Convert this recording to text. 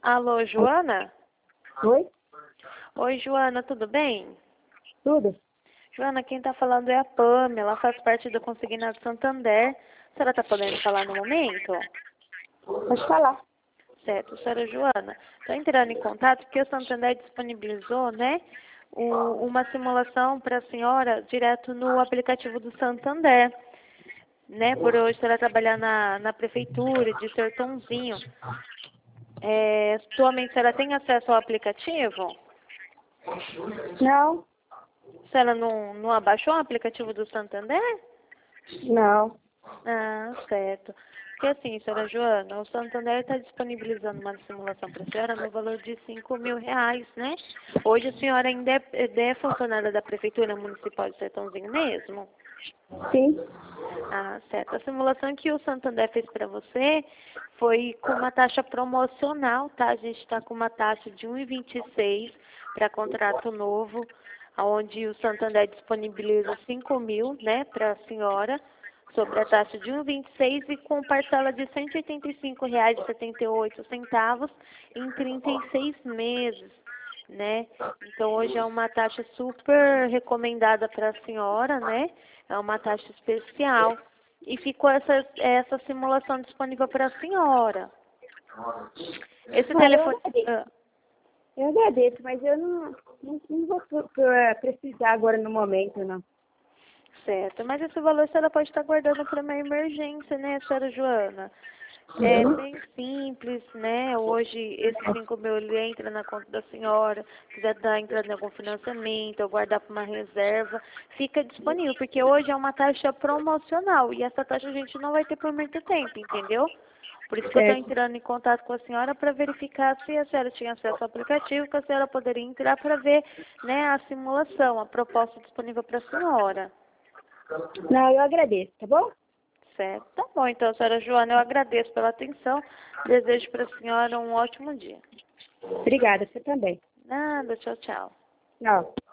Alô, Joana? Oi? Oi, Joana, tudo bem? Tudo? Joana, quem está falando é a Pamela, ela faz parte do Consignado Santander. A senhora está podendo falar no momento? Pode falar. Certo, senhora Joana. Estou entrando em contato porque o Santander disponibilizou, né, uma simulação para a senhora direto no aplicativo do Santander, né, por hoje a senhora trabalhar na prefeitura de Sertãozinho. Atualmente a senhora tem acesso ao aplicativo? Não, A senhora não abaixou o aplicativo do Santander? não. Ah, certo. Porque assim, senhora Joana, o Santander está disponibilizando uma simulação para a senhora no valor de R$ 5.000, né? Hoje a senhora ainda é funcionária da Prefeitura Municipal de Sertãozinho mesmo? Sim. Ah, certo. A simulação que o Santander fez para você foi com uma taxa promocional, tá? A gente está com uma taxa de 1,26 para contrato novo, onde o Santander disponibiliza 5.000, né, para a senhora, sobre a taxa de 1,26 e com parcela de R$ 185,78 em 36 meses, né? Então hoje é uma taxa super recomendada para a senhora, né? É uma taxa especial. E ficou essa simulação disponível para a senhora. Esse Ah, telefone. eu agradeço, mas eu não vou precisar agora no momento, não. Certo, mas esse valor a senhora pode estar guardando para uma emergência, né, senhora Joana? É bem simples, né? Hoje esse 5.000 ele entra na conta da senhora, quiser dar entrando em algum financiamento ou guardar para uma reserva, fica disponível, porque hoje é uma taxa promocional e essa taxa a gente não vai ter por muito tempo, entendeu? Por isso que eu estou Certo. entrando em contato com a senhora para verificar se a senhora tinha acesso ao aplicativo, que a senhora poderia entrar para ver, né, a simulação, a proposta disponível para a senhora. Não, eu agradeço, tá bom? Certo. Tá bom, então, senhora Joana, eu agradeço pela atenção. Desejo para a senhora um ótimo dia. Obrigada, você também. Nada, tchau, tchau. Tchau.